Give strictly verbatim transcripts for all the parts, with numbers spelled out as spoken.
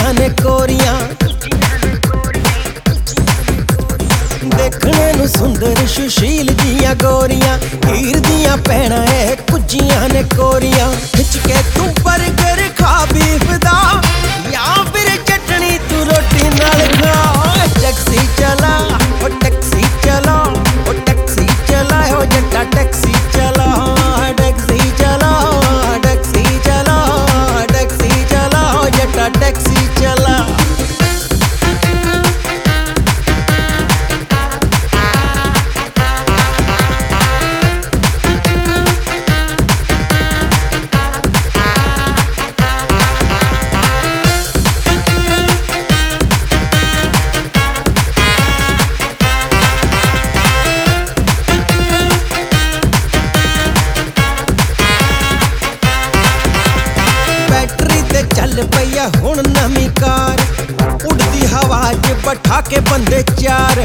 कुचियां ने कोरियां देखने नू सुंदर सुशील जियां गोरियां हीर दियां भैणां ए कुचियां ने कोरियां खिच के तू बर्गर खा बीफ दा या फिर चटनी तू रोटी नाल खा। टैक्सी चला ओ टैक्सी चला ओ टैक्सी चला हो जट्टा टैक्सी चला टैक्सी चला टैक्सी चला टैक्सी चला हो जट्टा टैक्सी चला। चल पैया हुण नवी कार उड़दी हवा च बैठा के बंदे चार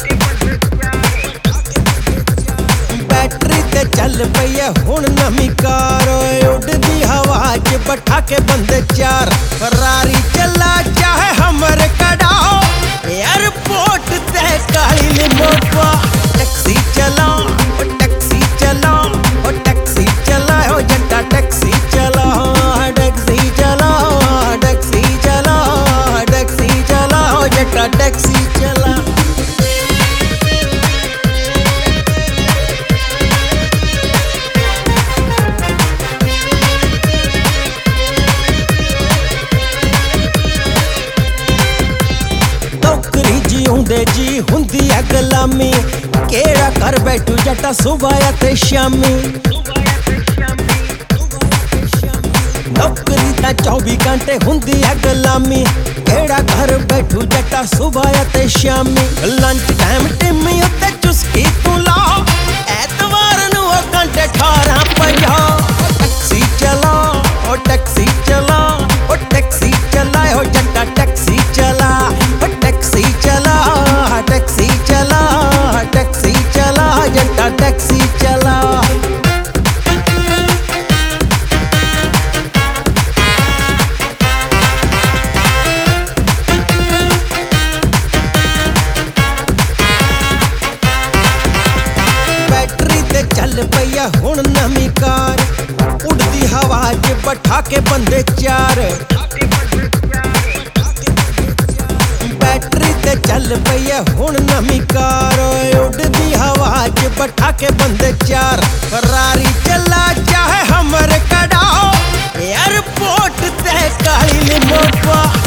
बैटरी ते चल पैया हुण नवी कार उड़दी हवा च बैठा के बंदे चार। फरारी चला चाहे हमर कड़ाओ एयरपोर्ट ते काली लिमोपा टैक्सी चला ओ टैक्सी चला ओ टैक्सी चला हो जट्टा टैक्सी चला टैक्सी चला टैक्सी चला टैक्सी चला हो जट्टा टैक्सी चला। नौकरी जीउंदे जी हुंदी है गुलामी केड़ा कर बैठू जट्टा सुबह ते शामी नौकरी ता चौबी घंटे हुंदी है गुलामी केड़ा घर बैठू जट्टा सुबह ते शामी। लंच टाइम टिम्मी उत्ते चुस्की तू ला ऐतवार नू ओ घंटे अठारह पंजाह टैक्सी चला ओ टैक्सी चला ओ टैक्सी चला हो जट्टा टैक्सी चला ओ टैक्सी चला टैक्सी चला टैक्सी चला जट्टा टैक्सी चला। चल पैया हुण नवी कार उड़दी हवा च बैठा के बंदे चार बैटरी ते चल पैया हुण नवी कार उड़दी हवा च बैठा के बंदे चार। फरारी चला चाहे हमर कड़ाओ एयरपोर्ट ते काली लिमोपा